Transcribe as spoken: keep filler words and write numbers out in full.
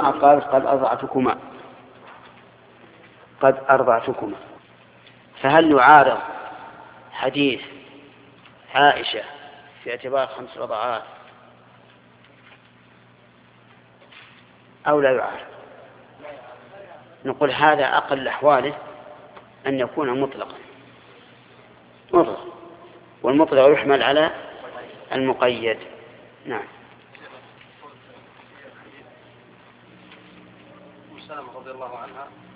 المرأة قالت قد أرضعتكما قد أرضعتكما، فهل يعارض حديث عائشة في اعتبار خمس رضعات أو لا يعارض؟ نقول هذا أقل أحواله أن يكون مطلقا مطلق، والمطلق يحمل على المقيد. نعم. سلمة رضي الله عنها